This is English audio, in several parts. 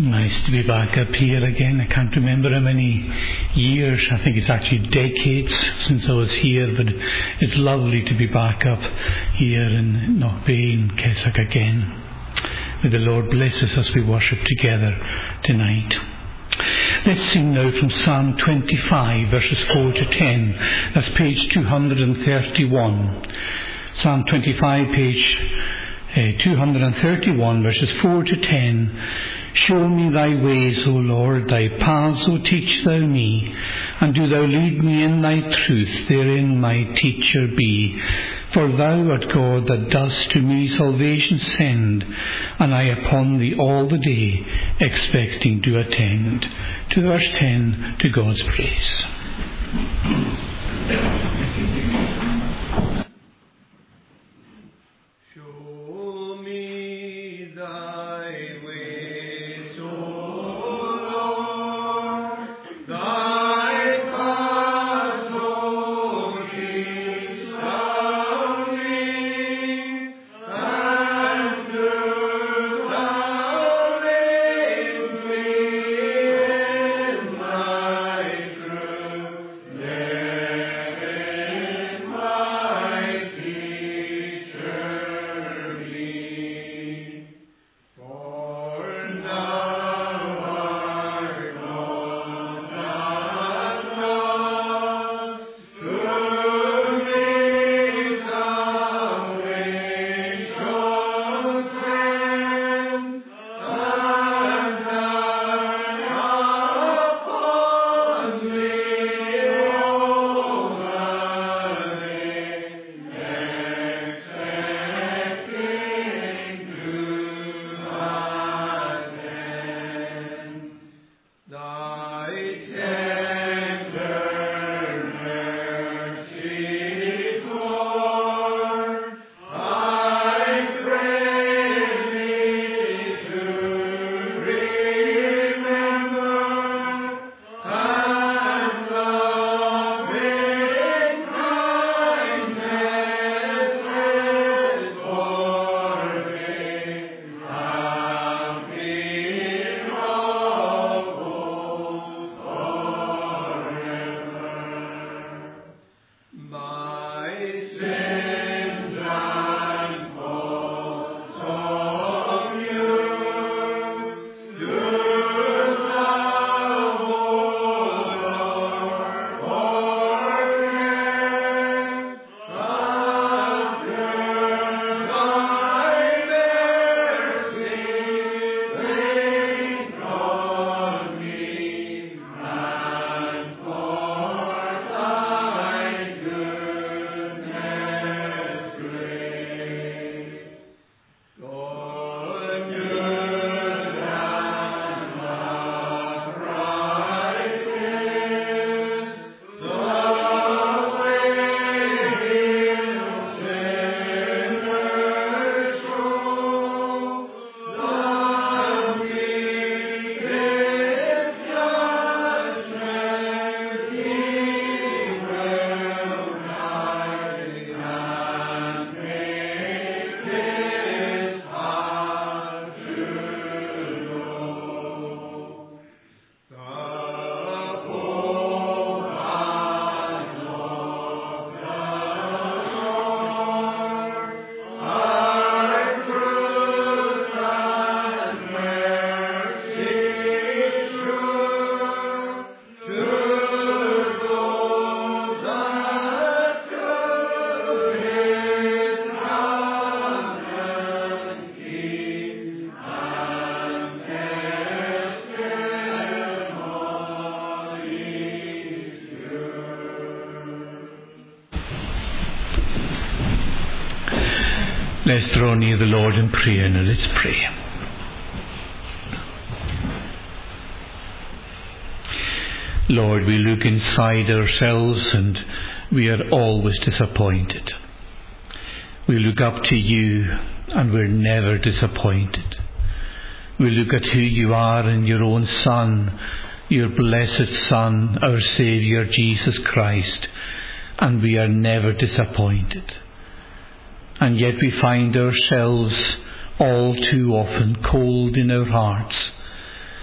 Nice to be back up here again. I can't remember how many years. I think it's actually decades since I was here, but it's lovely to be back up here in Knockbay in Keswick again. May the Lord bless us as we worship together tonight. Let's sing now from Psalm 25, verses 4 to 10. That's page 231. Psalm 25, page 231, verses 4 to 10. Show me thy ways, O Lord, thy paths, O teach thou me, and do thou lead me in thy truth, therein my teacher be. For thou art God that dost to me salvation send, and I upon thee all the day expecting to attend. To verse 10, to God's praise. Let's draw near the Lord in prayer. Now let's pray. Lord, we look inside ourselves and we are always disappointed. We look up to you and we're never disappointed. We look at who you are in your own Son, your blessed Son, our Saviour, Jesus Christ, and we are never disappointed. And yet we find ourselves all too often cold in our hearts,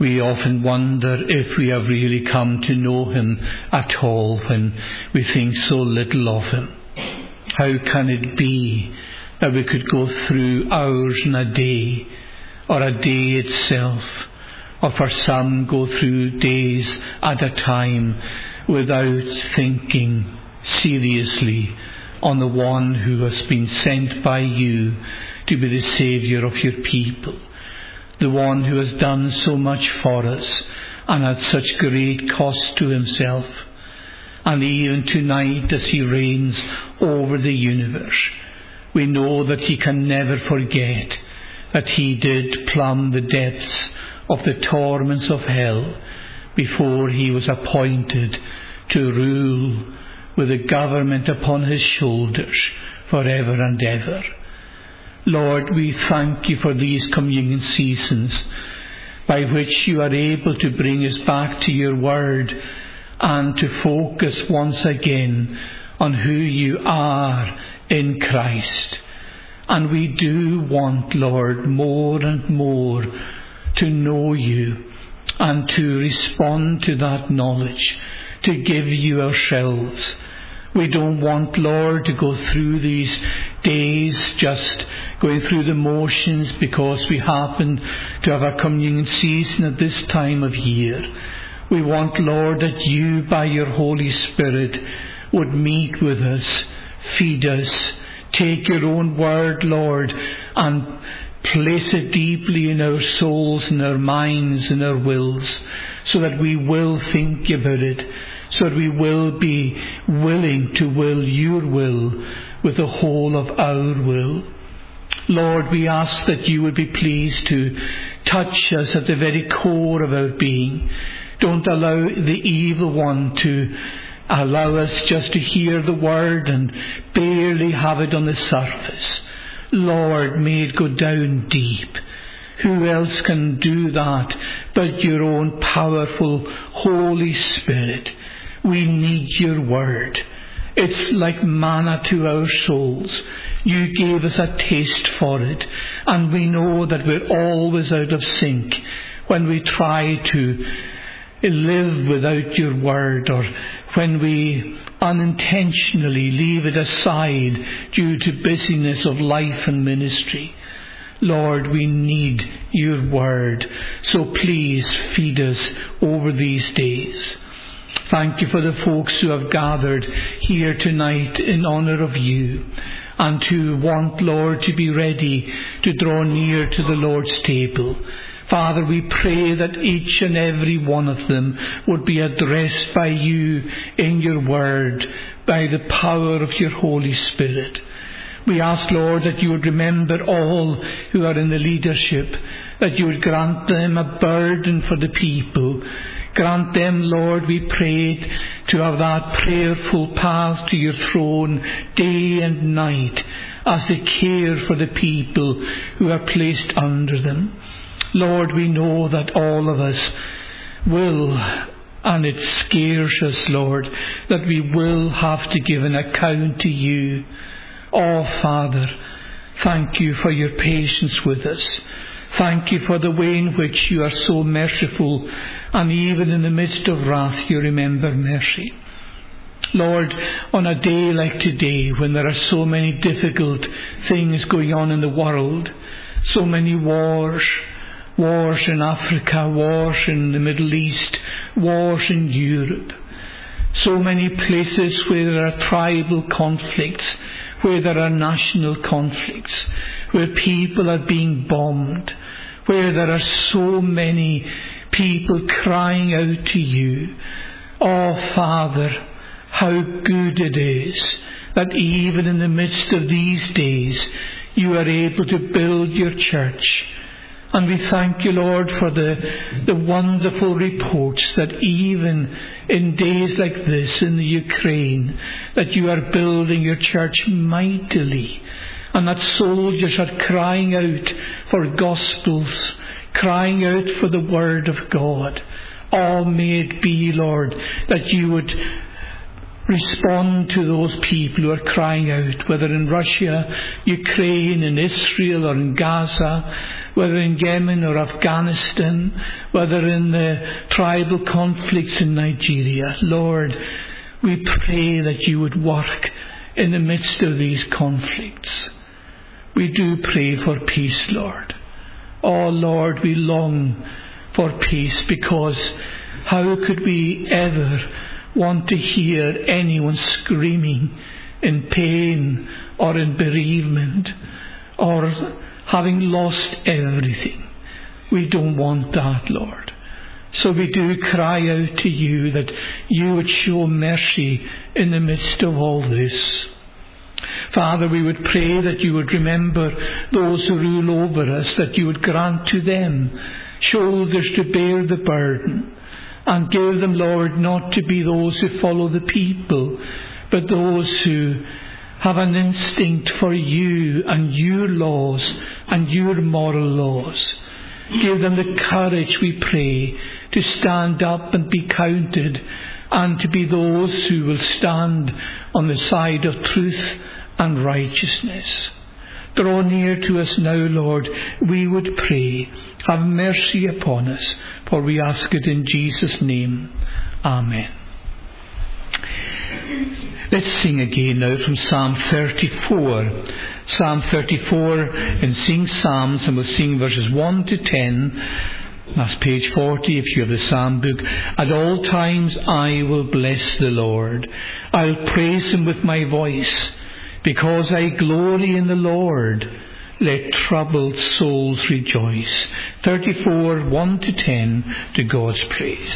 We often wonder if we have really come to know him at all when we think so little of him. How can it be that we could go through hours in a day, or a day itself, or for some go through days at a time, without thinking seriously on the one who has been sent by you to be the Saviour of your people, the one who has done so much for us and at such great cost to himself. And even tonight, as he reigns over the universe, we know that he can never forget that he did plumb the depths of the torments of hell before he was appointed to rule with a government upon his shoulders forever and ever. Lord, we thank you for these communion seasons by which you are able to bring us back to your word and to focus once again on who you are in Christ. And we do want, Lord, more and more to know you and to respond to that knowledge, to give you ourselves. We don't want, Lord, to go through these days just going through the motions because we happen to have a communion season at this time of year. We want, Lord, that you, by your Holy Spirit, would meet with us, feed us, take your own word, Lord, and place it deeply in our souls, in our minds, in our wills, so that we will think about it, so that we will be willing to will your will with the whole of our will. Lord, we ask that you would be pleased to touch us at the very core of our being. Don't allow the evil one to allow us just to hear the word and barely have it on the surface. Lord, may it go down deep. Who else can do that but your own powerful Holy Spirit? We need your word. It's like manna to our souls. You gave us a taste for it, and we know that we're always out of sync when we try to live without your word, or when we unintentionally leave it aside due to busyness of life and ministry. Lord, we need your word, so please feed us over these days. Thank you for the folks who have gathered here tonight in honour of you, and to want, Lord, to be ready to draw near to the Lord's table. Father, we pray that each and every one of them would be addressed by you in your word, by the power of your Holy Spirit. We ask, Lord, that you would remember all who are in the leadership, that you would grant them a burden for the people. Grant them, Lord, we pray, to have that prayerful path to your throne day and night as they care for the people who are placed under them. Lord, we know that all of us will, and it scares us, Lord, that we will have to give an account to you. Oh, Father, thank you for your patience with us. Thank you for the way in which you are so merciful, and even in the midst of wrath you remember mercy. Lord, on a day like today, when there are so many difficult things going on in the world, so many wars in Africa, wars in the Middle East, wars in Europe, so many places where there are tribal conflicts, where there are national conflicts, where people are being bombed, where there are so many people crying out to you. Oh, Father, how good it is that even in the midst of these days you are able to build your church. And we thank you, Lord, for the wonderful reports that even in days like this in the Ukraine, that you are building your church mightily, and that soldiers are crying out for gospels, crying out for the word of God. Oh, may it be, Lord, that you would respond to those people who are crying out, whether in Russia, Ukraine, in Israel, or in Gaza, whether in Yemen or Afghanistan, whether in the tribal conflicts in Nigeria. Lord, we pray that you would work in the midst of these conflicts. We do pray for peace, Lord. Oh, Lord, we long for peace, because how could we ever want to hear anyone screaming in pain or in bereavement or having lost everything? We don't want that, Lord. So we do cry out to you that you would show mercy in the midst of all this. Father, we would pray that you would remember those who rule over us, that you would grant to them shoulders to bear the burden, and give them, Lord, not to be those who follow the people, but those who have an instinct for you and your laws and your moral laws. Give them the courage, we pray, to stand up and be counted, and to be those who will stand on the side of truth and righteousness. Draw near to us now, Lord, we would pray. Have mercy upon us, for we ask it in Jesus' name. Amen. Let's sing again now from Psalm 34. Psalm 34, in Sing Psalms, and we'll sing verses 1 to 10. That's page 40 if you have the Psalm book. At all times I will bless the Lord. I'll praise him with my voice, because I glory in the Lord. Let troubled souls rejoice. 34, 1 to 10, to God's praise.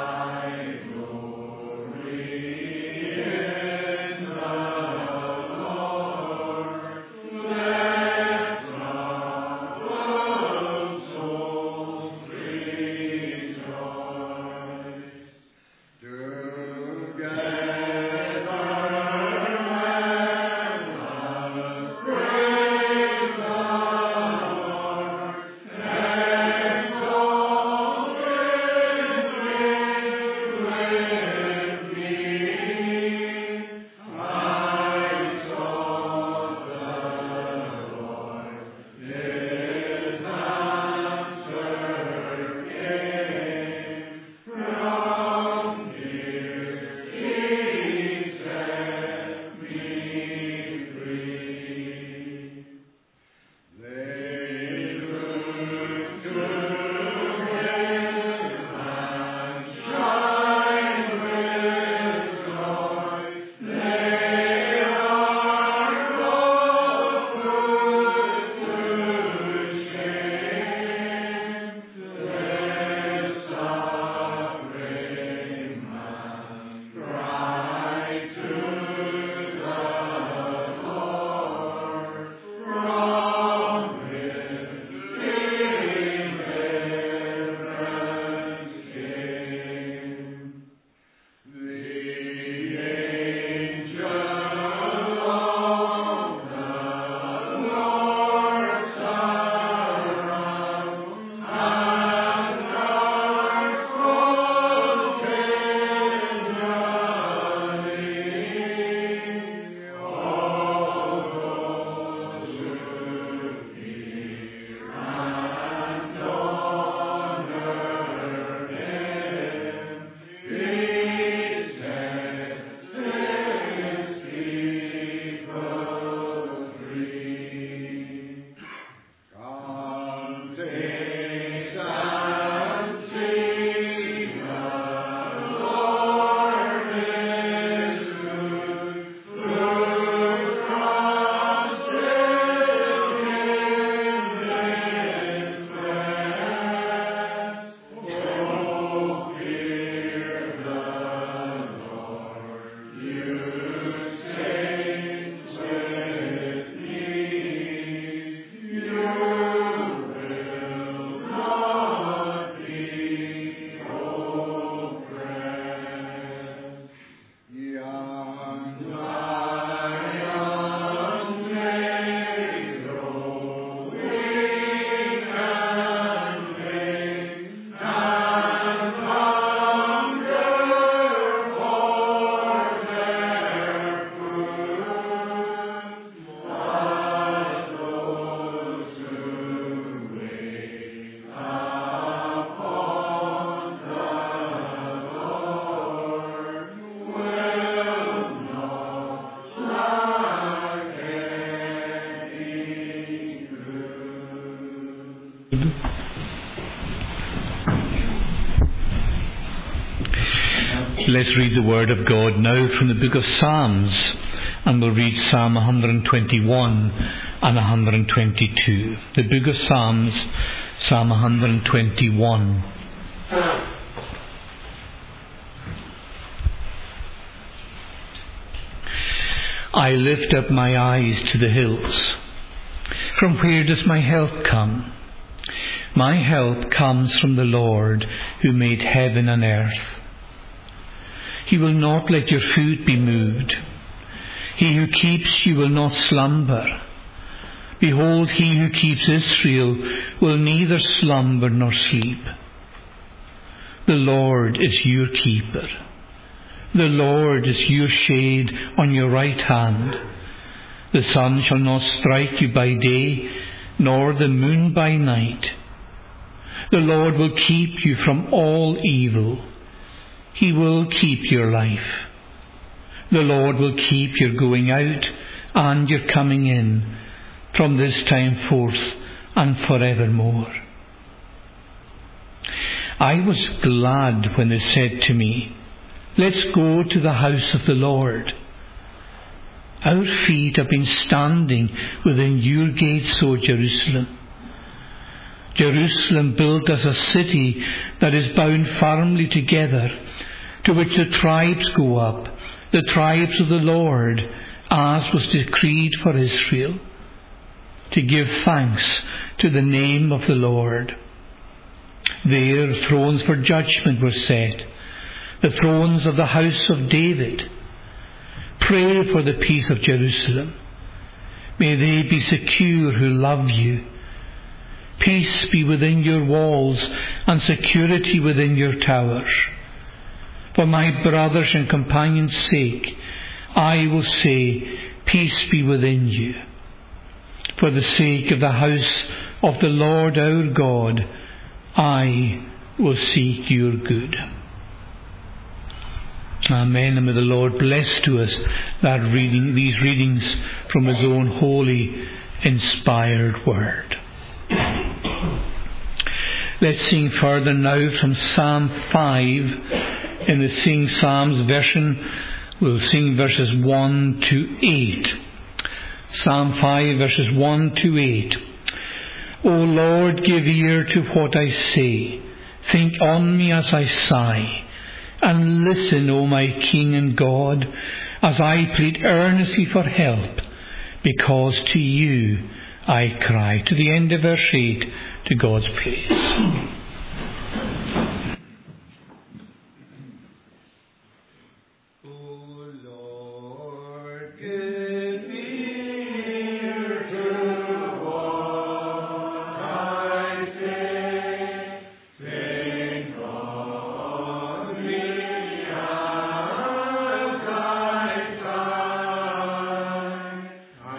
Lord. Let's read the Word of God now from the book of Psalms, and we'll read Psalm 121 and 122. The book of Psalms, Psalm 121. I lift up my eyes to the hills. From where does my help come? My help comes from the Lord who made heaven and earth. He will not let your foot be moved. He who keeps you will not slumber. Behold, he who keeps Israel will neither slumber nor sleep. The Lord is your keeper. The Lord is your shade on your right hand. The sun shall not strike you by day, nor the moon by night. The Lord will keep you from all evil. He will keep your life. The Lord will keep your going out and your coming in from this time forth and forevermore. I was glad when they said to me, "Let's go to the house of the Lord." Our feet have been standing within your gates, O Jerusalem. Jerusalem built as a city that is bound firmly together, to which the tribes go up, the tribes of the Lord, as was decreed for Israel, to give thanks to the name of the Lord. There thrones for judgment were set, the thrones of the house of David. Pray for the peace of Jerusalem. May they be secure who love you. Peace be within your walls and security within your towers. For my brothers and companions' sake, I will say, peace be within you. For the sake of the house of the Lord our God, I will seek your good. Amen. And may the Lord bless to us these readings from His own holy, inspired word. Let's sing further now from Psalm 5. In the Sing Psalms version, we'll sing verses 1 to 8. Psalm 5, verses 1 to 8. O Lord, give ear to what I say. Think on me as I sigh. And listen, O my King and God, as I plead earnestly for help, because to you I cry. To the end of verse 8, to God's praise.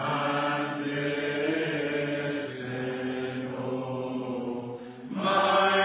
My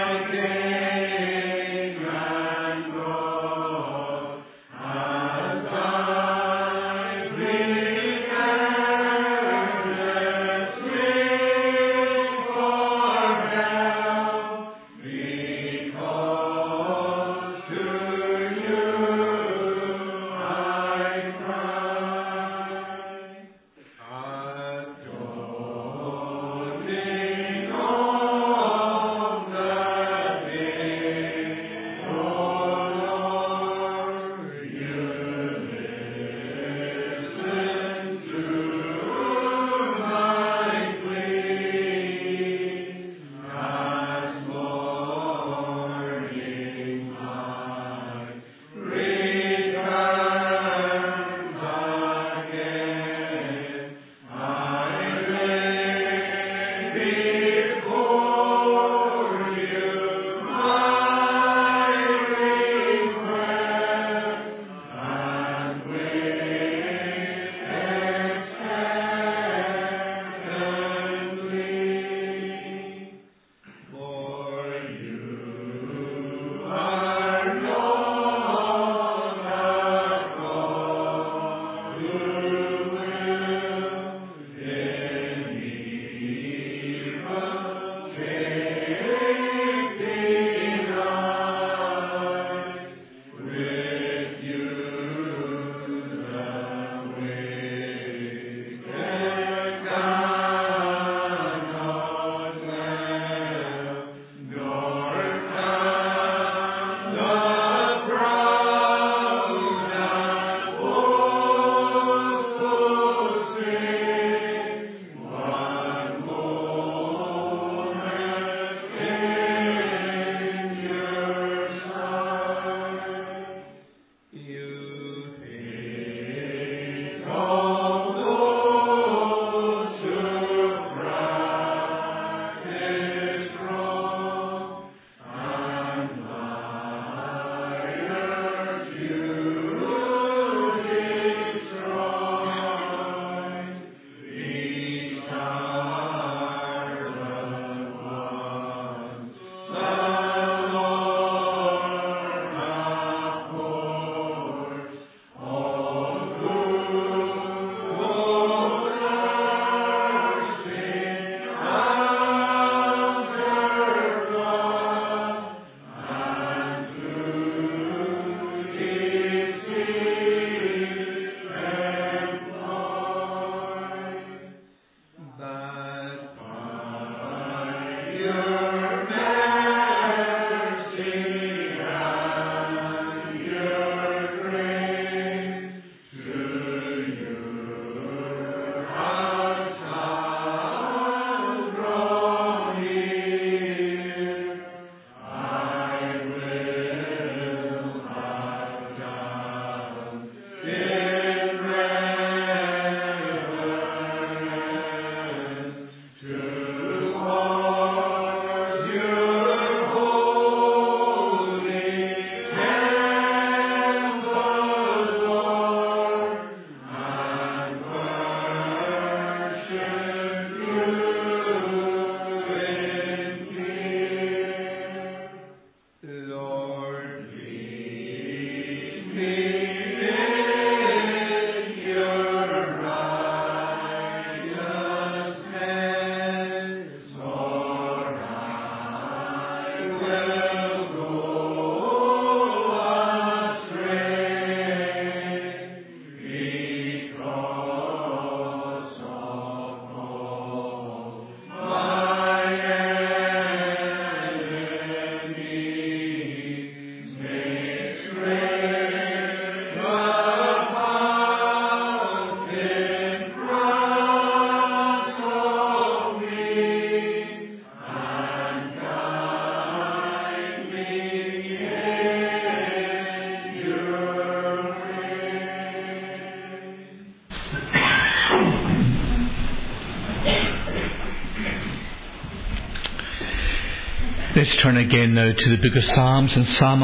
Let's turn again now to the book of Psalms and Psalm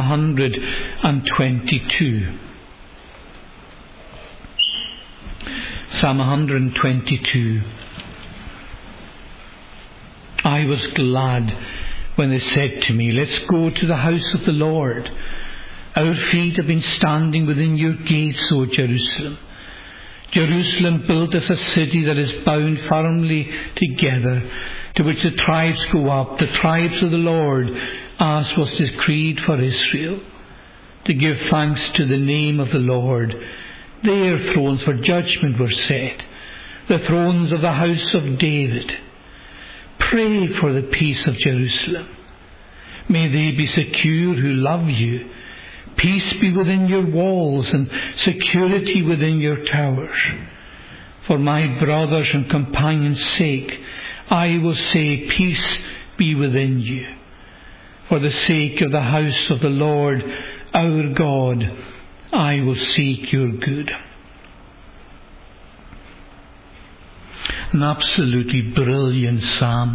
122. Psalm 122. I was glad when they said to me, let's go to the house of the Lord. Our feet have been standing within your gates, O Jerusalem. Jerusalem built as a city that is bound firmly together, to which the tribes go up, the tribes of the Lord, as was decreed for Israel, to give thanks to the name of the Lord. Their thrones for judgment were set, the thrones of the house of David. Pray for the peace of Jerusalem. May they be secure who love you. Peace be within your walls and security within your towers. For my brothers and companions' sake, I will say, peace be within you. For the sake of the house of the Lord our God, I will seek your good. An absolutely brilliant psalm.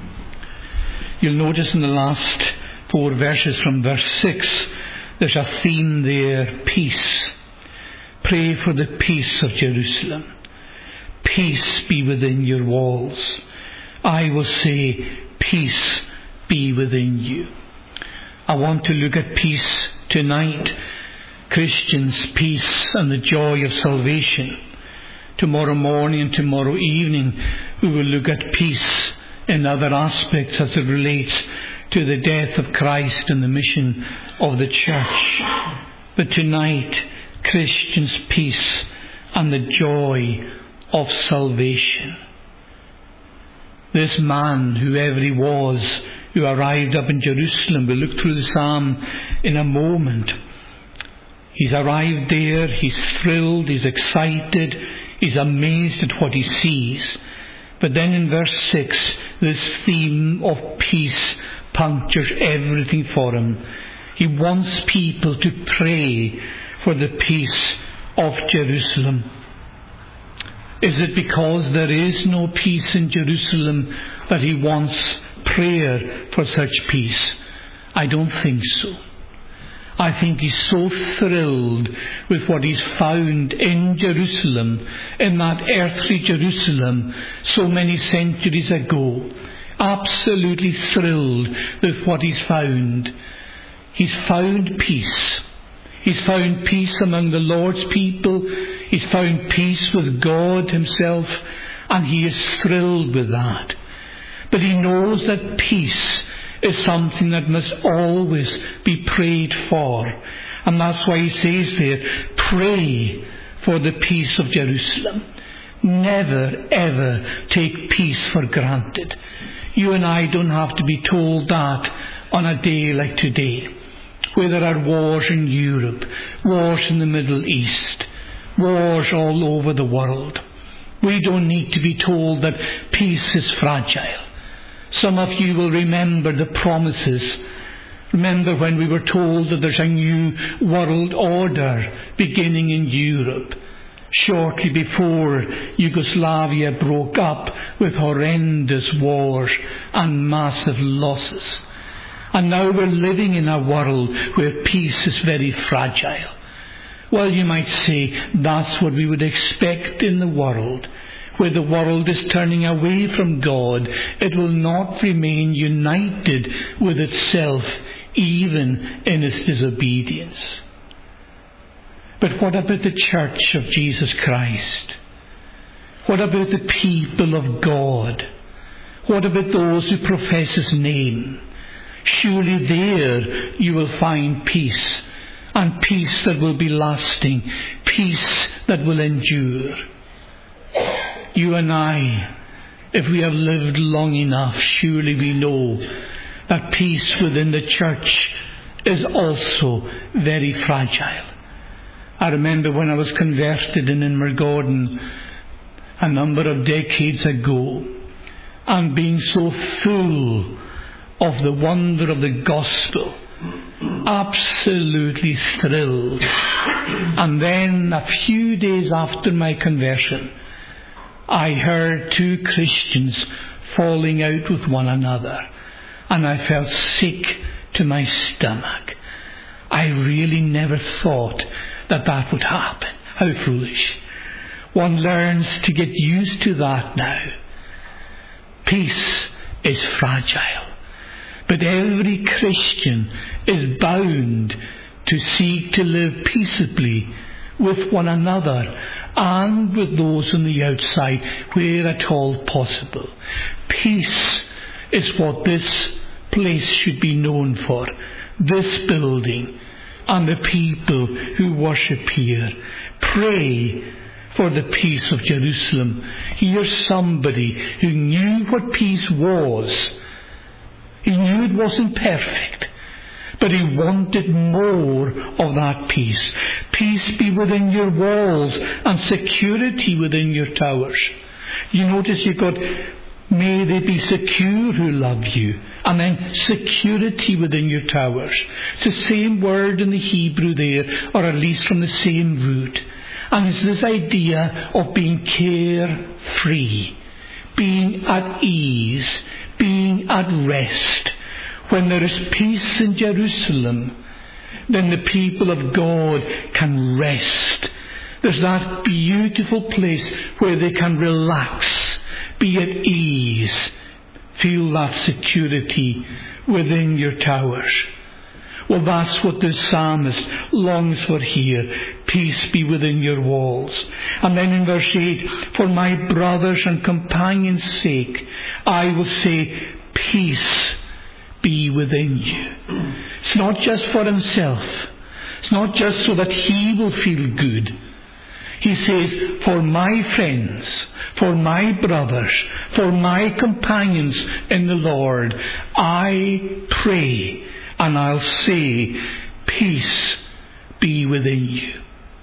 You'll notice in the last 4 verses from verse 6, there's a theme there, peace. Pray for the peace of Jerusalem. Peace be within your walls. I will say, peace be within you. I want to look at peace tonight. Christians, peace and the joy of salvation. Tomorrow morning and tomorrow evening we will look at peace in other aspects as it relates to the death of Christ and the mission of the church. But tonight, Christians, peace and the joy of salvation. This man, whoever he was, who arrived up in Jerusalem, we'll look through the psalm in a moment. He's arrived there, he's thrilled, he's excited, he's amazed at what he sees. But then in verse 6, this theme of peace punctures everything for him. He wants people to pray for the peace of Jerusalem. Is it because there is no peace in Jerusalem that he wants prayer for such peace? I don't think so. I think he's so thrilled with what he's found in Jerusalem, in that earthly Jerusalem so many centuries ago. Absolutely thrilled with what he's found. He's found peace. He's found peace among the Lord's people. He's found peace with God himself, and he is thrilled with that. But he knows that peace is something that must always be prayed for. And that's why he says there, pray for the peace of Jerusalem. Never, ever take peace for granted. You and I don't have to be told that on a day like today, where there are wars in Europe, wars in the Middle East, wars all over the world. We don't need to be told that peace is fragile. Some of you will remember the promises. Remember when we were told that there's a new world order beginning in Europe, shortly before Yugoslavia broke up with horrendous wars and massive losses. And now we're living in a world where peace is very fragile. Well, you might say that's what we would expect in the world. Where the world is turning away from God, it will not remain united with itself, even in its disobedience. But what about the church of Jesus Christ? What about the people of God? What about those who profess His name? Surely there you will find peace, and peace that will be lasting, peace that will endure. You and I, if we have lived long enough, surely we know that peace within the church is also very fragile. I remember when I was converted in Invergordon a number of decades ago, and being so full of the wonder of the gospel, absolutely thrilled. And then a few days after my conversion, I heard two Christians falling out with one another, and I felt sick to my stomach. I really never thought that would happen. How foolish. One learns to get used to that now. Peace is fragile, but every Christian is bound to seek to live peaceably with one another and with those on the outside where at all possible. Peace is what this place should be known for, this building and the people who worship here. Pray for the peace of Jerusalem. Here's somebody who knew what peace was. He knew it wasn't perfect, but he wanted more of that peace. Peace be within your walls and security within your towers. You notice you've got, may they be secure who love you, and then security within your towers. It's the same word in the Hebrew there, or at least from the same root. And it's this idea of being carefree, being at ease, being at rest. When there is peace in Jerusalem, then the people of God can rest. There's that beautiful place where they can relax, be at ease, feel that security within your towers. Well, that's what the psalmist longs for here. Peace be within your walls. And then in verse 8, for my brothers and companions' sake, I will say, peace be within you. It's not just for himself. It's not just so that he will feel good. He says, for my friends, for my brothers, for my companions in the Lord, I pray and I'll say, peace be within you.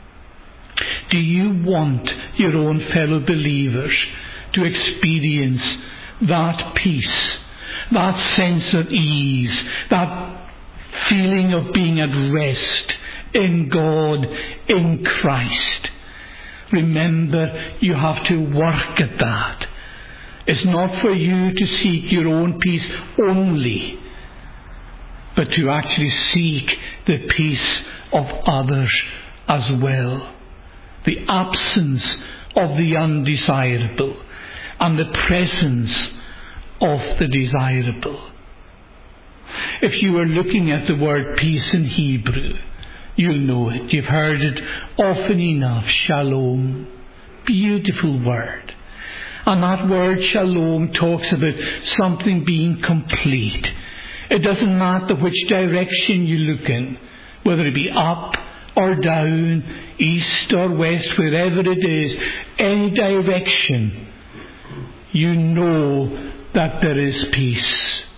Do you want your own fellow believers to experience that peace, that sense of ease, that feeling of being at rest in God, in Christ? Remember, you have to work at that. It's not for you to seek your own peace only, but to actually seek the peace of others as well. The absence of the undesirable and the presence of the desirable. If you are looking at the word peace in Hebrew, you'll know it. You've heard it often enough. Shalom. Beautiful word. And that word shalom talks about something being complete. It doesn't matter which direction you look in, whether it be up or down, east or west, wherever it is, any direction, you know that there is peace.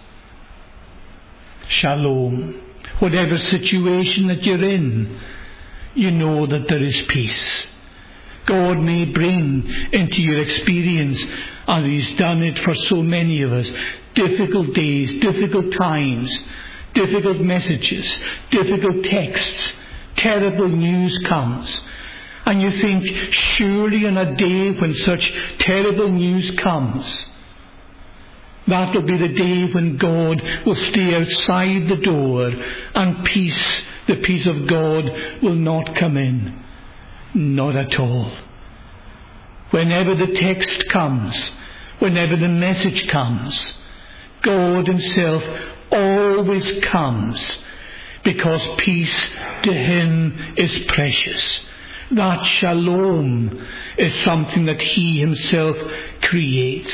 Shalom. Whatever situation that you're in, you know that there is peace. God may bring into your experience, as He's done it for so many of us, difficult days, difficult times, difficult messages, difficult texts, terrible news comes. And you think, surely on a day when such terrible news comes, that will be the day when God will stay outside the door and peace, the peace of God, will not come in. Not at all. Whenever the text comes, whenever the message comes, God Himself always comes, because peace to Him is precious. That shalom is something that He Himself creates.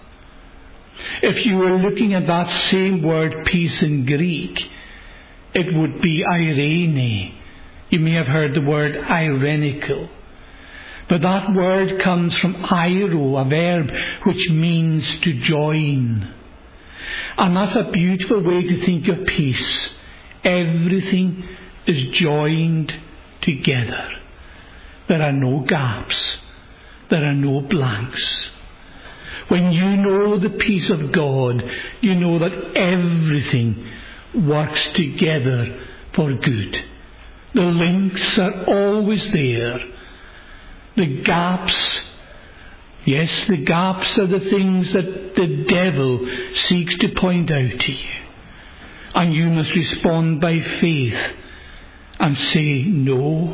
If you were looking at that same word peace in Greek, it would be eirene. You may have heard the word irenical. But that word comes from eiro, a verb which means to join. And that's a beautiful way to think of peace. Everything is joined together. There are no gaps. There are no blanks. When you know the peace of God, you know that everything works together for good. The links are always there. The gaps, yes, the gaps are the things that the devil seeks to point out to you. And you must respond by faith and say, no,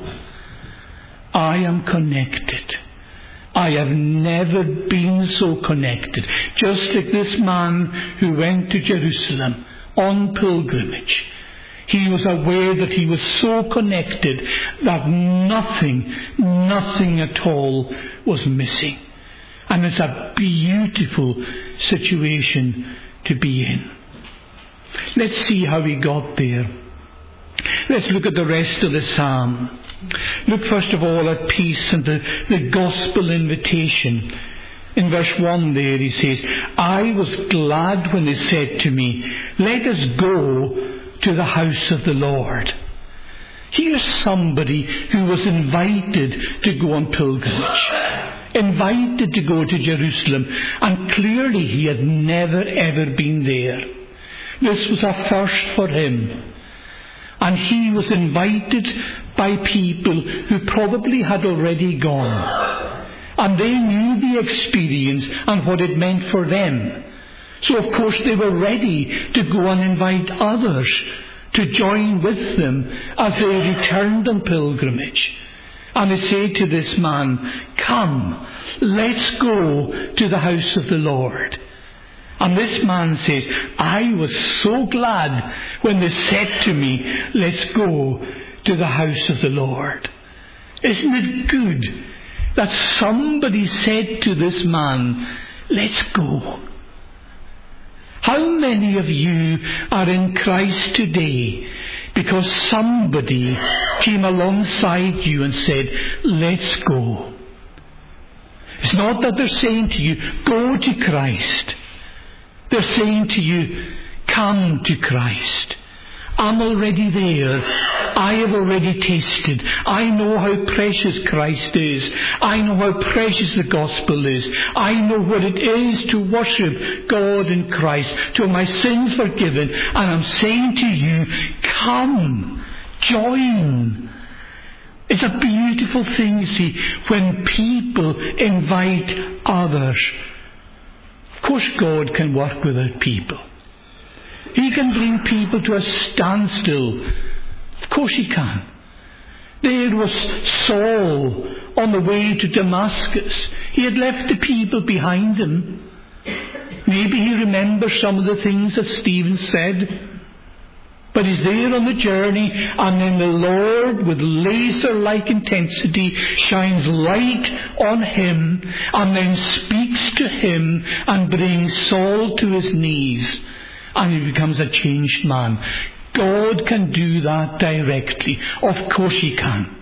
I am connected. I have never been so connected. Just like this man who went to Jerusalem on pilgrimage. He was aware that he was so connected that nothing at all was missing. And it's a beautiful situation to be in. Let's see how he got there. Let's look at the rest of the psalm. Look first of all at peace and the gospel invitation. In verse 1 there he says, I was glad when they said to me, let us go to the house of the Lord. Here's somebody who was invited to go on pilgrimage, invited to go to Jerusalem, and clearly he had never ever been there. This was a first for him. And he was invited by people who probably had already gone. And they knew the experience and what it meant for them. So of course they were ready to go and invite others to join with them as they returned on pilgrimage. And they say to this man, come, let's go to the house of the Lord. And this man says, I was so glad when they said to me, let's go to the house of the Lord. Isn't it good that somebody said to this man, let's go? How many of you are in Christ today because somebody came alongside you and said, let's go? It's not that they're saying to you, go to Christ. They're saying to you, come to Christ. I'm already there. I have already tasted. I know how precious Christ is. I know how precious the gospel is. I know what it is to worship God in Christ, to have my sins forgiven. And I'm saying to you, come, join. It's a beautiful thing, you see, when people invite others. Of course God can work without people. He can bring people to a standstill. Of course He can. There was Saul on the way to Damascus. He had left the people behind him. Maybe he remembers some of the things that Stephen said. But he's there on the journey, and then the Lord, with laser-like intensity, shines light on him, and then speaks to him, and brings Saul to his knees, and he becomes a changed man. God can do that directly. Of course He can.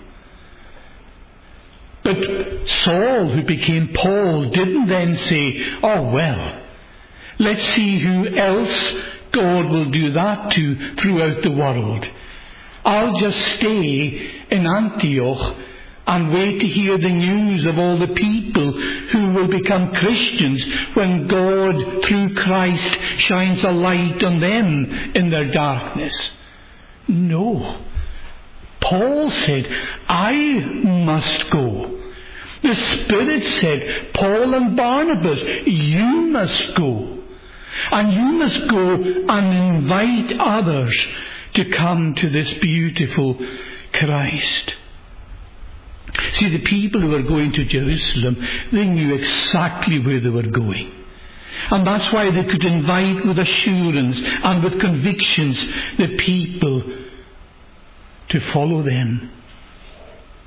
But Saul, who became Paul, didn't then say, oh well, let's see who else God will do that to throughout the world. I'll just stay in Antioch and wait to hear the news of all the people who will become Christians when God, through Christ, shines a light on them in their darkness. No. Paul said, I must go. The Spirit said, Paul and Barnabas, you must go. And you must go and invite others to come to this beautiful Christ. See, the people who were going to Jerusalem, they knew exactly where they were going. And that's why they could invite with assurance and with convictions the people to follow them.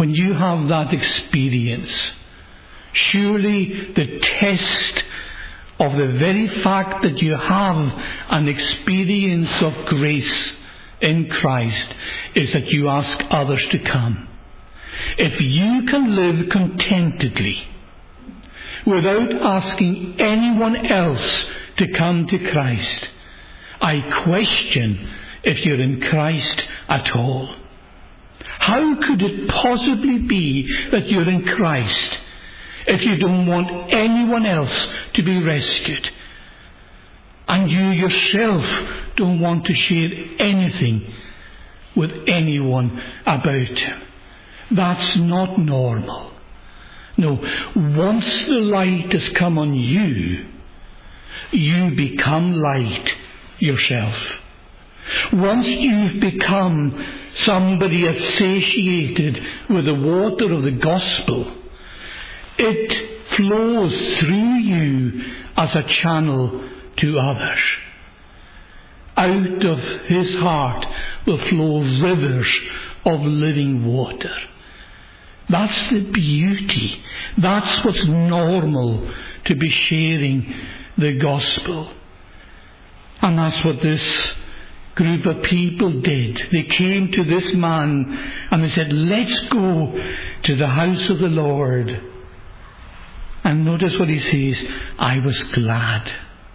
when you have that experience, surely the test of the very fact that you have an experience of grace in Christ is that you ask others to come. If you can live contentedly without asking anyone else to come to Christ, I question if you're in Christ at all. How could it possibly be that you're in Christ if you don't want anyone else to be rescued, and you yourself don't want to share anything with anyone about Him? That's not normal. No, once the light has come on you, you become light yourself. Once you've become somebody satiated with the water of the gospel, it flows through you as a channel to others. Out of His heart will flow rivers of living water. That's the beauty. That's what's normal to be sharing the gospel. And that's what this group of people did. They came to this man and they said, let's go to the house of the Lord. And notice what he says, I was glad.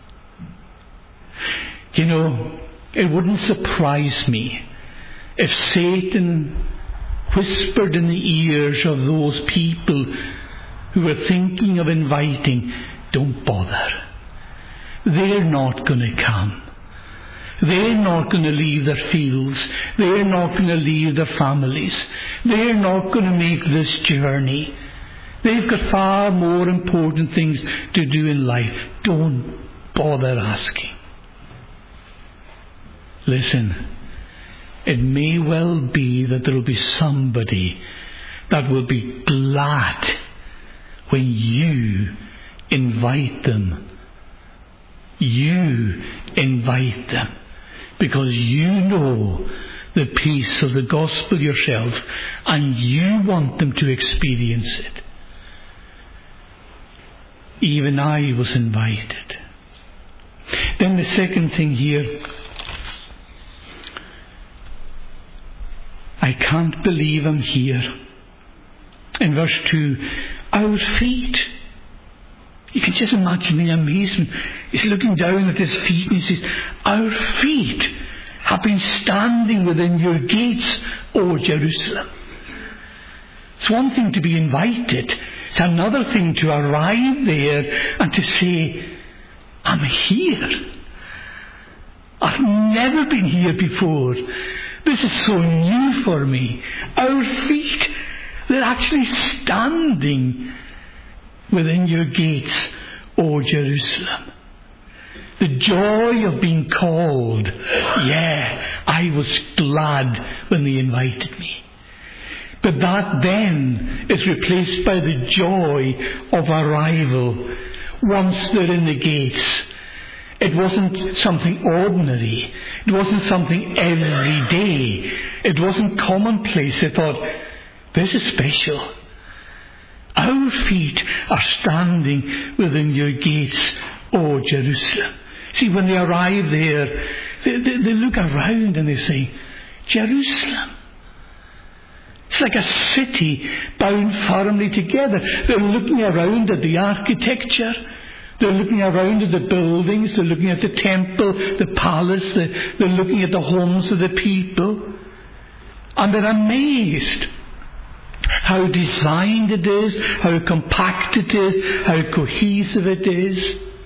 You know, it wouldn't surprise me if Satan whispered in the ears of those people who were thinking of inviting, don't bother. They're not going to come. They're not going to leave their fields. They're not going to leave their families. They're not going to make this journey. They've got far more important things to do in life. Don't bother asking. Listen, it may well be that there will be somebody that will be glad when you invite them. You invite them because you know the peace of the gospel yourself and you want them to experience it. Even I was invited. Then the second thing here, I can't believe I'm here. In verse 2, our feet. You can just imagine the amazement. He's looking down at his feet and he says, our feet have been standing within your gates, O Jerusalem. It's one thing to be invited. It's another thing to arrive there and to say, I'm here. I've never been here before. This is so new for me. Our feet, they're actually standing within your gates, O Jerusalem. The joy of being called. Yeah, I was glad when they invited me. But that then is replaced by the joy of arrival once they're in the gates. It wasn't something ordinary. It wasn't something every day. It wasn't commonplace. They thought, this is special. Our feet are standing within your gates, O Jerusalem. See, when they arrive there, they look around and they say, Jerusalem. It's like a city bound firmly together. They're looking around at the architecture. They're looking around at the buildings. They're looking at the temple, the palace. They're looking at the homes of the people. And they're amazed how designed it is, how compact it is, how cohesive it is.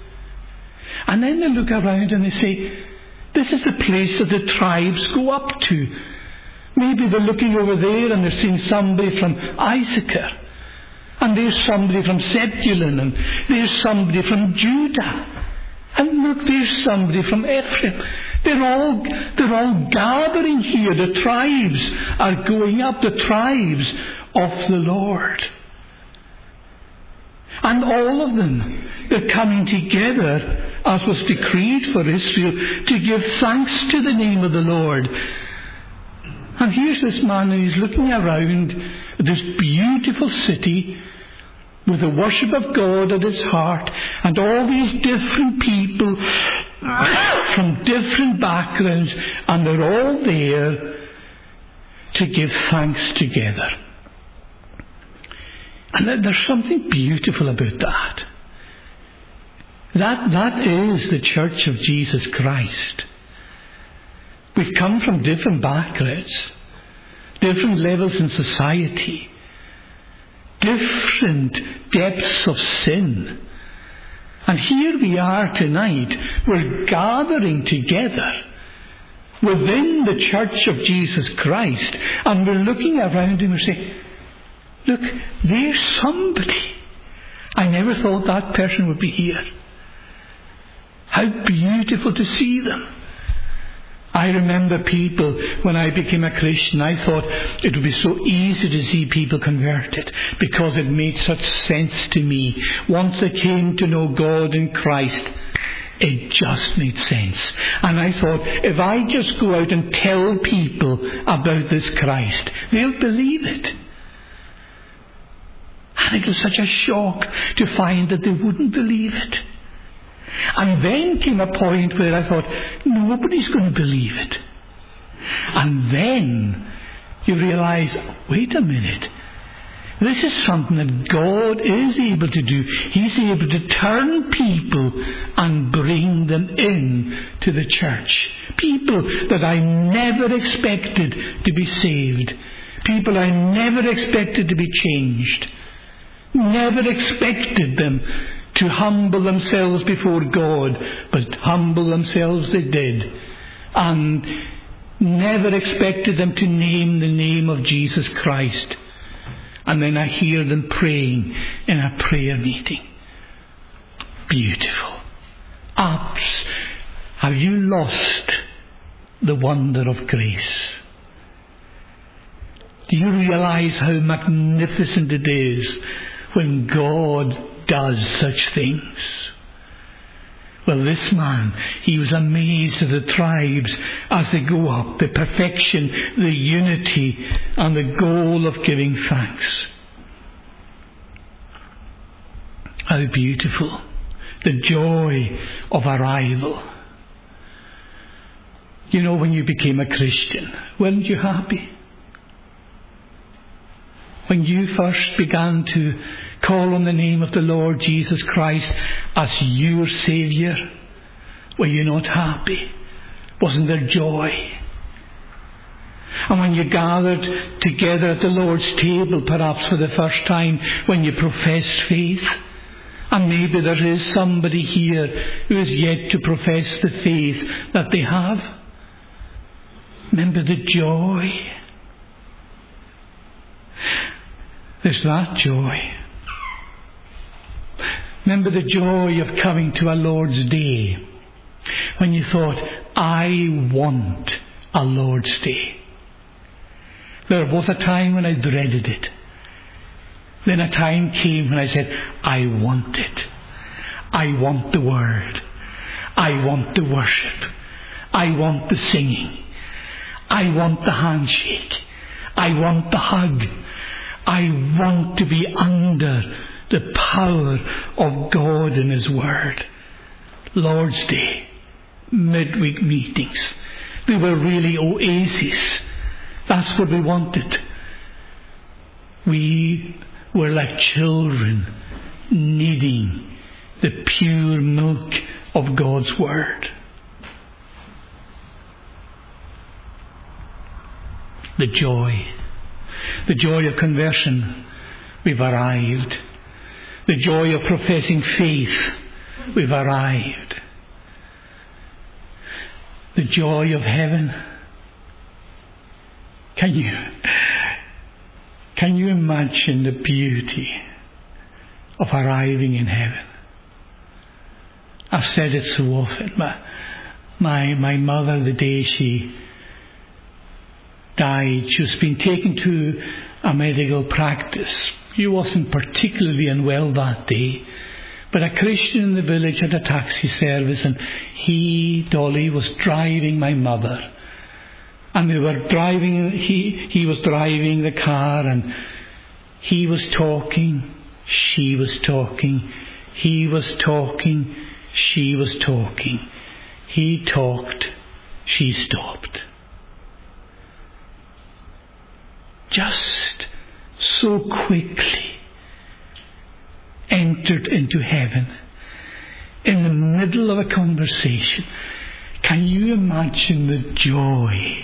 And then they look around and they say, this is the place that the tribes go up to. Maybe they're looking over there and they're seeing somebody from Issachar. And there's somebody from Zebulun. And there's somebody from Judah. And look, there's somebody from Ephraim. They're all gathering here. The tribes are going up. The tribes of the Lord. And all of them, they're coming together, as was decreed for Israel, to give thanks to the name of the Lord. And here's this man, and he's looking around. this beautiful city with the worship of God at its heart, and all these different people from different backgrounds, and they're all there to give thanks together. And there's something beautiful about that. That is the Church of Jesus Christ. We've come from different backgrounds, different levels in society, different depths of sin. And here we are tonight, we're gathering together within the Church of Jesus Christ, and we're looking around and we're saying, look, there's somebody. I never thought that person would be here. How beautiful to see them. I remember people, when I became a Christian, I thought it would be so easy to see people converted because it made such sense to me. Once I came to know God in Christ, it just made sense. And I thought, if I just go out and tell people about this Christ, they'll believe it. And it was such a shock to find that they wouldn't believe it. And then came a point where I thought, nobody's going to believe it. And then you realize, wait a minute, this is something that God is able to do. He's able to turn people and bring them in to the church. People that I never expected to be saved. People I never expected to be changed. Never expected them to humble themselves before God, but humble themselves they did. And never expected them to name the name of Jesus Christ. And then I hear them praying in a prayer meeting. Beautiful. Have you lost the wonder of grace? Do you realize how magnificent it is when God does such things? Well, this man, he was amazed at the tribes as they go up, the perfection, the unity, and the goal of giving thanks. How beautiful. The joy of arrival. You know, when you became a Christian, weren't you happy? When you first began to call on the name of the Lord Jesus Christ as your Saviour, were you not happy? Wasn't there joy? And when you gathered together at the Lord's table, perhaps for the first time, when you professed faith, and maybe there is somebody here who is yet to profess the faith that they have, remember the joy. There's that joy. Remember the joy of coming to a Lord's Day when you thought, I want a Lord's Day. There was a time when I dreaded it. Then a time came when I said, I want it. I want the Word. I want the worship. I want the singing. I want the handshake. I want the hug. I want to be under the power of God and His Word. Lord's Day, midweek meetings, they were really oases. That's what we wanted. We were like children needing the pure milk of God's Word. The joy of conversion, we've arrived. The joy of professing faith, we've arrived. The joy of heaven. Can you imagine the beauty of arriving in heaven? I've said it so often. My mother, the day she died, she was being taken to a medical practice. He wasn't particularly unwell that day, but a Christian in the village had a taxi service, and Dolly, was driving my mother. And they were driving, he was driving the car, and He was talking, she was talking, he was talking, she was talking. He talked, she stopped. Just so quickly entered into heaven in the middle of a conversation. Can you imagine the joy?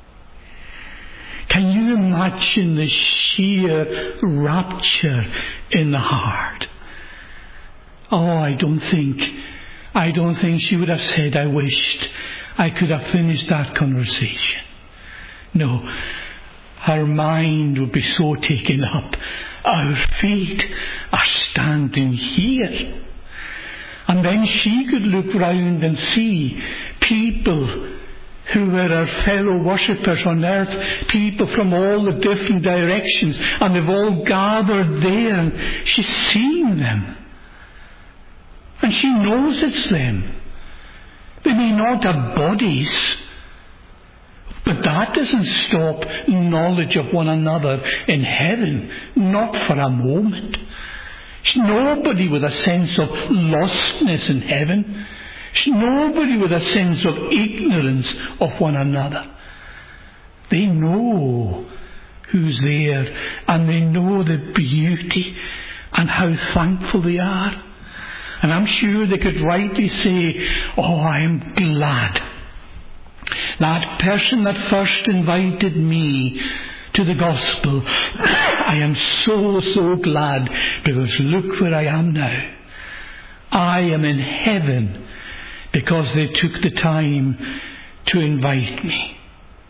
Can you imagine the sheer rapture in the heart? Oh, I don't think she would have said, I wished I could have finished that conversation. No, her mind would be so taken up. Our feet are standing here. And then she could look round and see people who were her fellow worshippers on earth, people from all the different directions, and they've all gathered there, and she's seen them. And she knows it's them. They may not have bodies, but that doesn't stop knowledge of one another in heaven, not for a moment. There's nobody with a sense of lostness in heaven. There's nobody with a sense of ignorance of one another. They know who's there, and they know the beauty and how thankful they are. And I'm sure they could rightly say, oh, I am glad. That person that first invited me to the gospel, I am so glad, because look where I am now. I am in heaven because they took the time to invite me.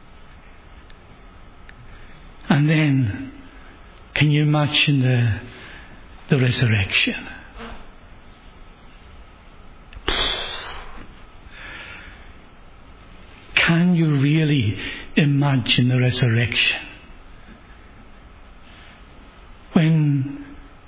And then, can you imagine the resurrection? Can you really imagine the resurrection? When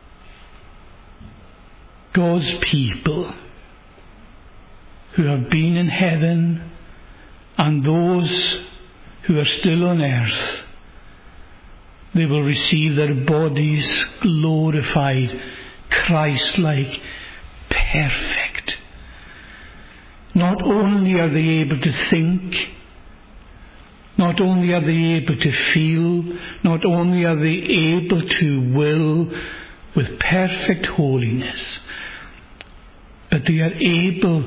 God's people who have been in heaven and those who are still on earth, they will receive their bodies glorified, Christ-like, perfect. Not only are they able to think, not only are they able to feel, not only are they able to will with perfect holiness, but they are able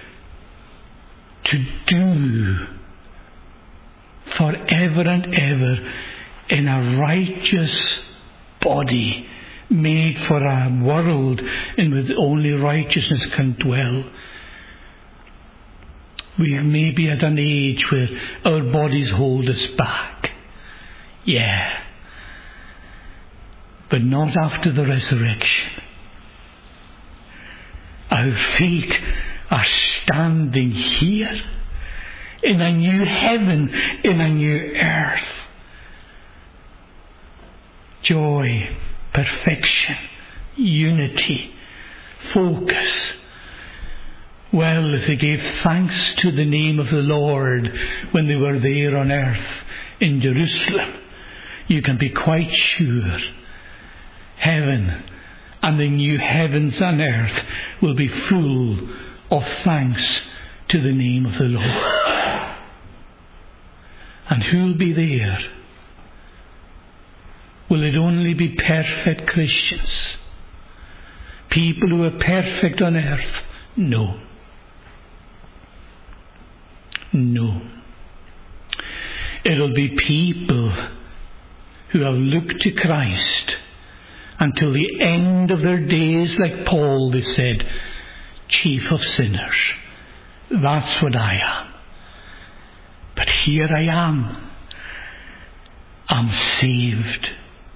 to do forever and ever in a righteous body made for a world in which only righteousness can dwell. We may be at an age where our bodies hold us back. Yeah. But not after the resurrection. Our feet are standing here in a new heaven, in a new earth. Joy, perfection, unity, focus. Well, if they gave thanks to the name of the Lord when they were there on earth in Jerusalem, you can be quite sure heaven and the new heavens and earth will be full of thanks to the name of the Lord. And who'll be there? Will it only be perfect Christians? People who are perfect on earth? No. No. It'll be people who have looked to Christ until the end of their days, like Paul, they said, chief of sinners. That's what I am. But here I am. I'm saved.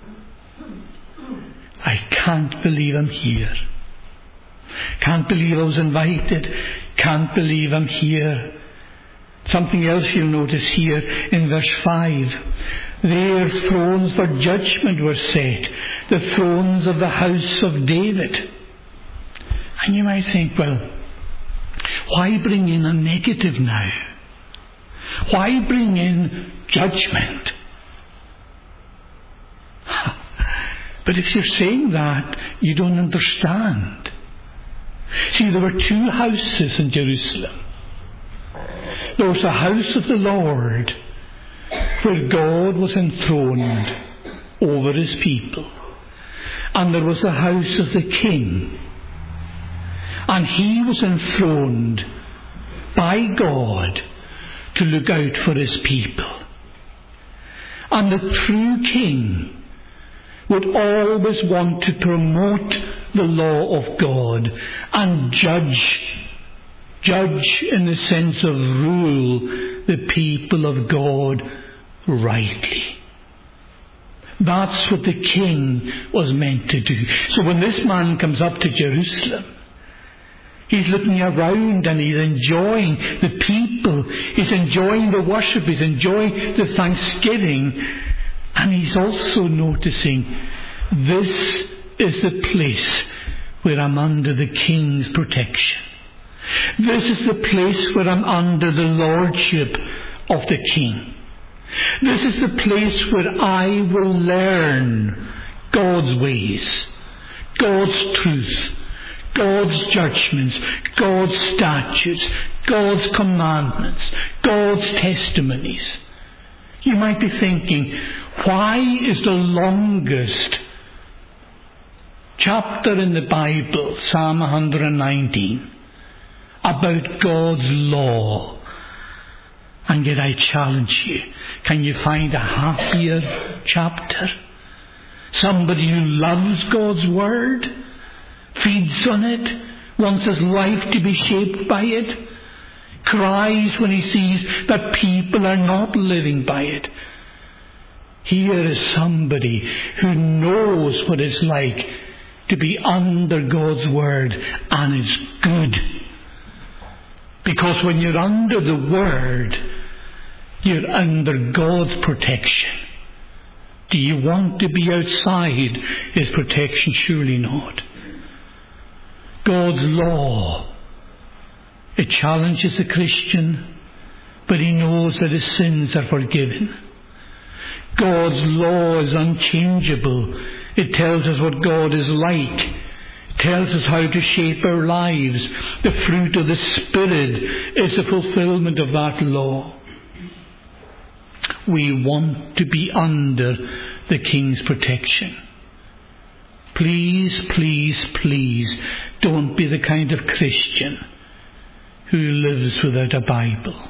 I can't believe I'm here. Can't believe I was invited. Can't believe I'm here. Something else you'll notice here in verse 5. There thrones for judgment were set, the thrones of the house of David. And you might think, well, why bring in a negative now? Why bring in judgment? But if you're saying that, you don't understand. See, there were two houses in Jerusalem. There was the house of the Lord, where God was enthroned over his people. And there was the house of the king. And he was enthroned by God to look out for his people. And the true king would always want to promote the law of God and judge in the sense of rule the people of God rightly. That's what the king was meant to do. So when this man comes up to Jerusalem, he's looking around and he's enjoying the people, he's enjoying the worship, he's enjoying the thanksgiving, and he's also noticing, this is the place where I'm under the king's protection. This is the place where I'm under the lordship of the king. This is the place where I will learn God's ways, God's truth, God's judgments, God's statutes, God's commandments, God's testimonies. You might be thinking, why is the longest chapter in the Bible, Psalm 119, about God's law? And yet I challenge you, can you find a happier chapter? Somebody who loves God's word, feeds on it, wants his life to be shaped by it, cries when he sees that people are not living by it. Here is somebody who knows what it's like to be under God's word and is good. Because when you're under the word, you're under God's protection. Do you want to be outside his protection? Surely not. God's law, it challenges the Christian, but he knows that his sins are forgiven. God's law is unchangeable. It tells us what God is like. It tells us how to shape our lives. The fruit of the Spirit is the fulfillment of that law. We want to be under the King's protection. Please, please, please, don't be the kind of Christian who lives without a Bible.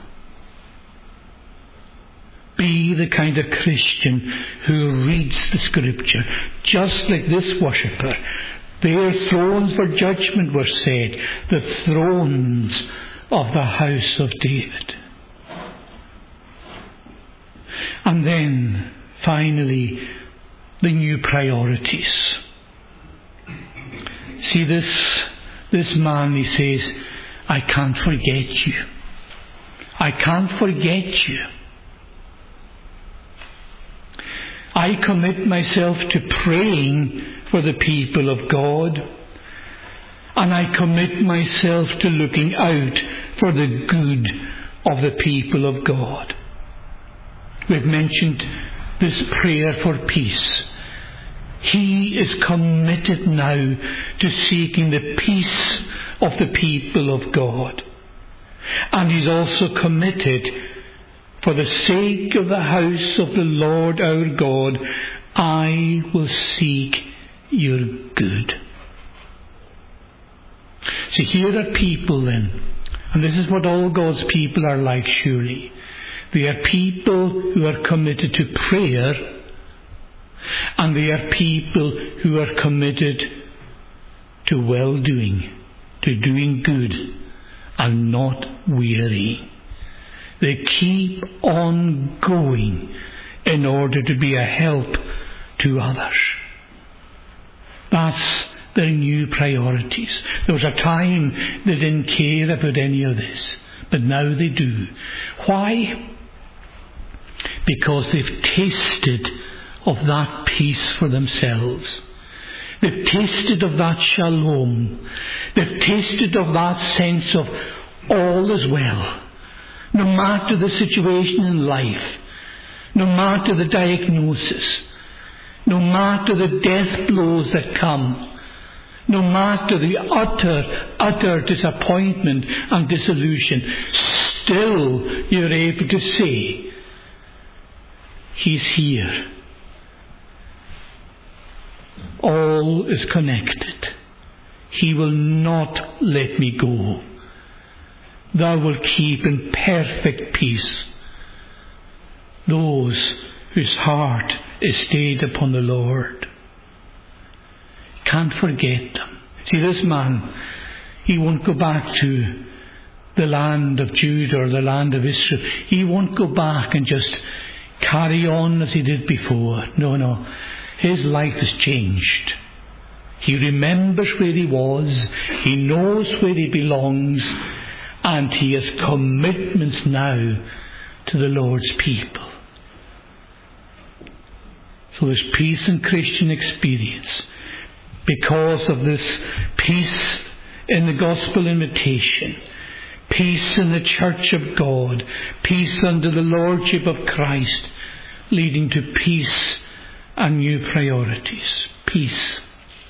Be the kind of Christian who reads the Scripture, just like this worshipper. Their thrones for judgment were set, the thrones of the house of David. And then, finally, the new priorities. See, this man, he says, I can't forget you. I can't forget you. I commit myself to praying for the people of God, and I commit myself to looking out for the good of the people of God. We've mentioned this prayer for peace. He is committed now to seeking the peace of the people of God. And he's also committed, for the sake of the house of the Lord our God, I will seek your good. So here are people then, and this is what all God's people are like, surely. They are people who are committed to prayer, and they are people who are committed to well-doing, to doing good, and not weary. They keep on going in order to be a help to others. That's their new priorities. There was a time they didn't care about any of this, but now they do. Why? Because they've tasted of that peace for themselves. They've tasted of that shalom. They've tasted of that sense of all is well. No matter the situation in life, no matter the diagnosis, No matter the death blows that come, no matter the utter disappointment and disillusion, still you're able to say, He's here. All is connected. He will not let me go. Thou wilt keep in perfect peace those whose heart is stayed upon the Lord. Can't forget them. See, this man, he won't go back to the land of Judah or the land of Israel. He won't go back and just carry on as he did before. No. His life has changed. He remembers where he was. He knows where he belongs. And he has commitments now to the Lord's people. So there's peace in Christian experience because of this peace in the gospel invitation, peace in the church of God, peace under the lordship of Christ, leading to peace and new priorities. Peace.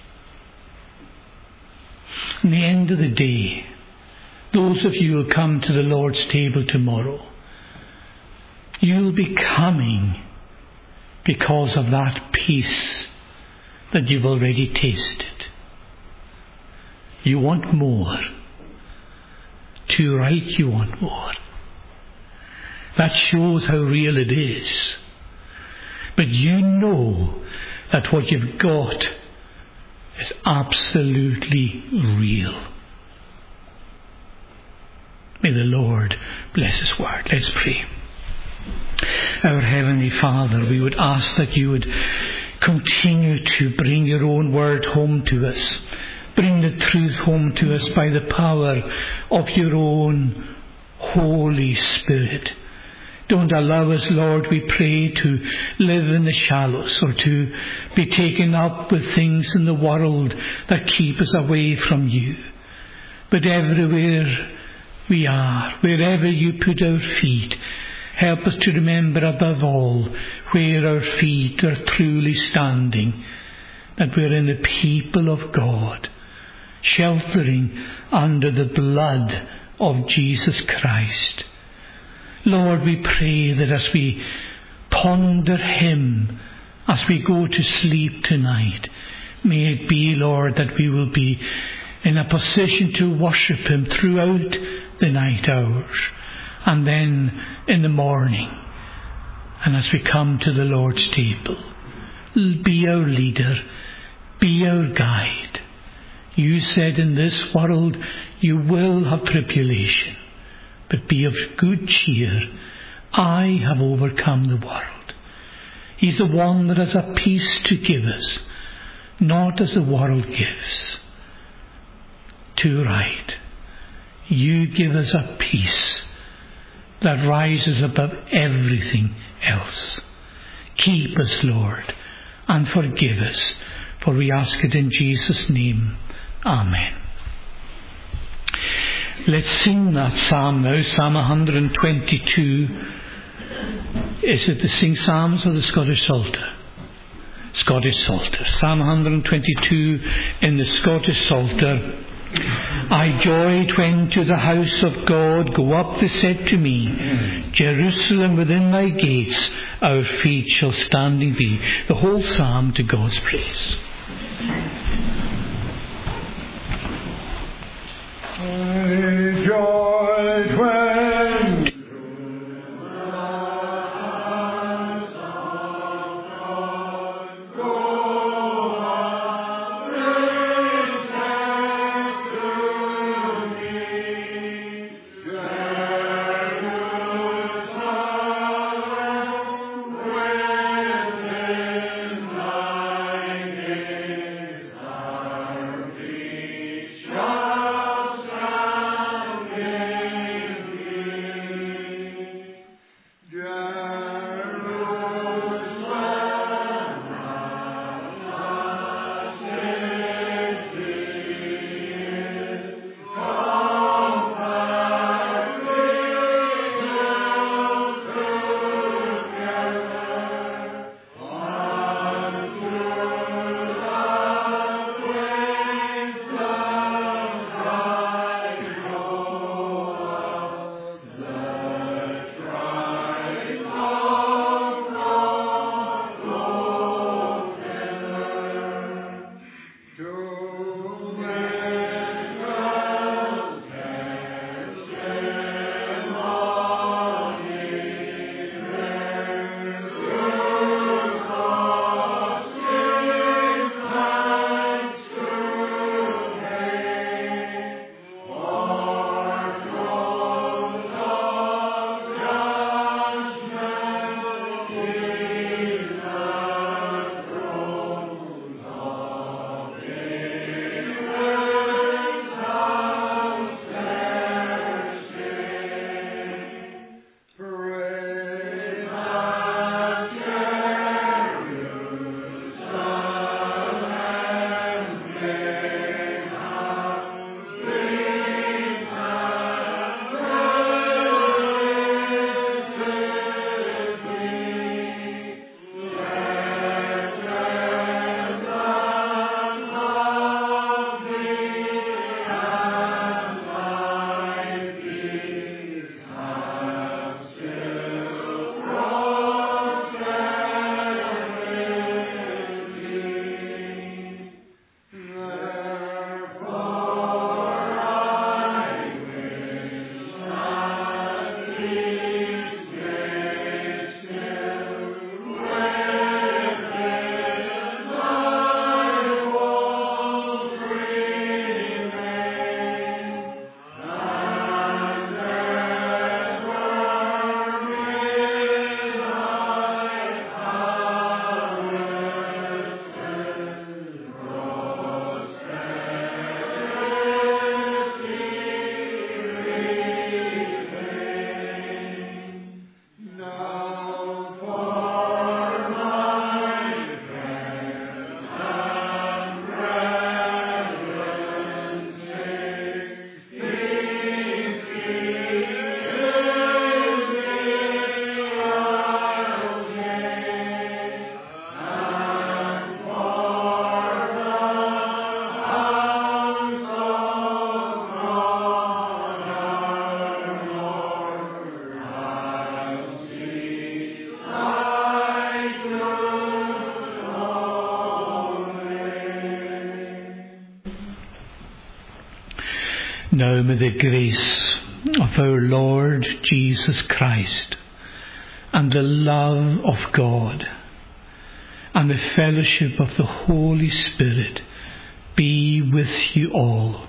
In the end of the day, those of you who will come to the Lord's table tomorrow, you'll be coming because of that peace that you've already tasted. You want more. Too right, you want more. That shows how real it is. But you know that what you've got is absolutely real. May the Lord bless His word. Let's pray. Our Heavenly Father, we would ask that you would continue to bring your own word home to us. Bring the truth home to us by the power of your own Holy Spirit. Don't allow us, Lord, we pray, to live in the shallows or to be taken up with things in the world that keep us away from you. But everywhere we are, wherever you put our feet, help us to remember above all where our feet are truly standing, that we're in the people of God, sheltering under the blood of Jesus Christ. Lord, we pray that as we ponder Him, as we go to sleep tonight, may it be, Lord, that we will be in a position to worship Him throughout the night hours, and then in the morning, and as we come to the Lord's table. Be our leader, be our guide. You said in this world you will have tribulation, but be of good cheer. I have overcome the world. He's the one that has a peace to give us, not as the world gives. Too right. You give us a peace that rises above everything else. Keep us, Lord, and forgive us, for we ask it in Jesus' name. Amen. Let's sing that psalm now, Psalm 122. Is it the Sing Psalms or the Scottish Psalter? Scottish Psalter. Psalm 122 in the Scottish Psalter. I joyed when to the house of God go up, they said to me, Jerusalem, within thy gates our feet shall standing be. The whole psalm to God's praise. I joyed when Now may the grace of our Lord Jesus Christ and the love of God and the fellowship of the Holy Spirit be with you all.